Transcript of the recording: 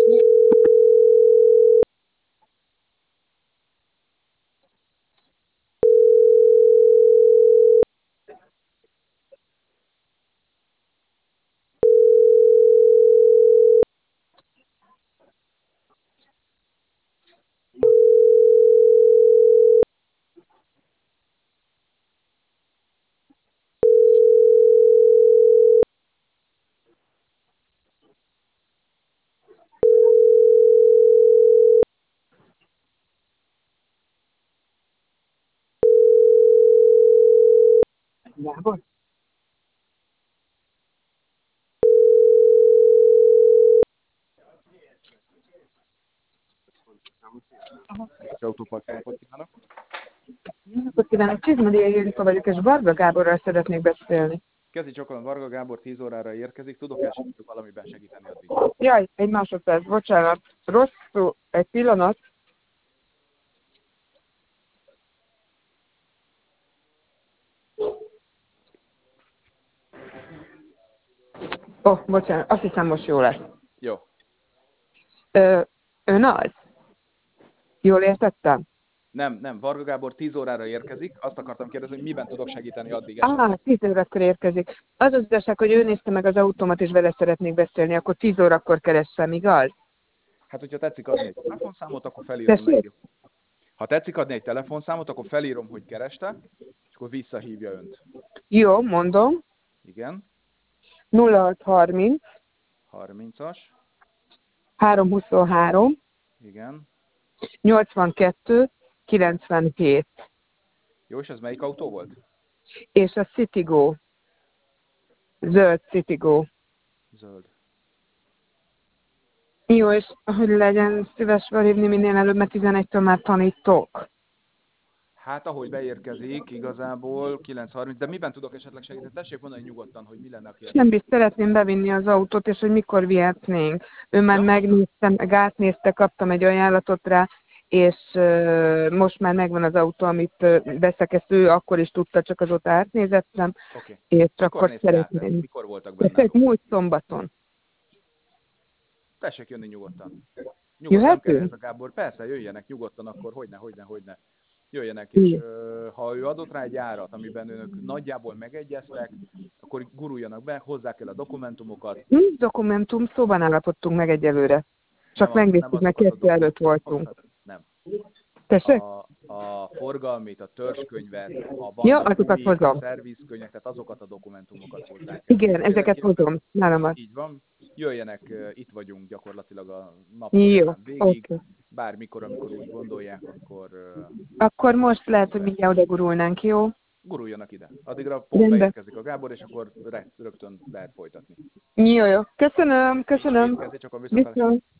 Gábor? Autópark, jó napot kívánok! Jó napot kívánok, Csizmadiai Judita vagyok, és Varga Gáborral szeretnék beszélni. Kezi csokolom, Varga Gábor 10 órára érkezik, tudok esetleg valamiben segíteni addig? Jaj, egy másodperc, bocsánat, rosszul, egy pillanat. Bocsánat, azt hiszem most jó lesz. Jó. Ö, ön az? Jól értettem? Nem, Varga Gábor 10 órára érkezik, azt akartam kérdezni, hogy miben tudok segíteni addig esetleg. 10 órakor érkezik. Az az igazság, hogy ő nézte meg az autómat, és vele szeretnék beszélni, akkor 10 órakor keressem, igaz? Hát, hogyha tetszik adni egy telefonszámot, akkor felírom Tessék? neki. Ha tetszik adni egy telefonszámot, akkor felírom, hogy kereste, és akkor visszahívja önt. Jó, mondom. Igen, 0630 30-as, 323 igen. 82 97. Jó, és ez melyik autó volt? És a Citigo. Zöld Citigo. Zöld. Jó, és hogy legyen szíves felhívni minél előbb, mert 11-től már tanítok. Hát, ahogy beérkezik, igazából 9:30, de miben tudok esetleg segíteni? Tessék mondani nyugodtan, hogy mi lenne a kérdés. Semmi, szeretném bevinni az autót, és hogy mikor vihetnénk. Ő már Ja. megnézte, meg átnézte, kaptam egy ajánlatot rá, és most már megvan az autó, amit veszek, ezt ő akkor is tudta, csak azóta átnézettem, Oké. és Mikor akkor nézte át ezt? szeretném. Mikor voltak benne Tessék, azok? múlt szombaton. Tessék jönni nyugodtan. Nyugodtan, nem kell Jöhetünk? ez a Gábor. Persze, jöjjenek nyugodtan, akkor hogyne. Jöjjenek, és ha ő adott rá egy árat, amiben önök nagyjából megegyeztek, akkor guruljanak be, hozzák el a dokumentumokat. Nincs dokumentum, szóban állapodtunk meg egyelőre. Csak Nem megnéztük, meg azokat a 2 előtt voltunk. nem. Tessék? A forgalmit, a törzskönyvet, Ja, vannak azokat gumik, hozom. szervizkönyvek, tehát azokat a dokumentumokat hozzák el. Igen, ezeket Kérem, hozom. Nálam. így van. Jöjjenek, itt vagyunk gyakorlatilag a nap Jó, folyamán végig. oké. Bármikor, amikor úgy gondolják, akkor Akkor most lehet, hogy mindjárt odagurulnánk, jó? guruljanak ide. Addigra pont Rendben. beérkezik a Gábor, és akkor rögtön lehet folytatni. Jó. Köszönöm. Nincs mit, Kezi, csak a viszontlátásra. Viszont.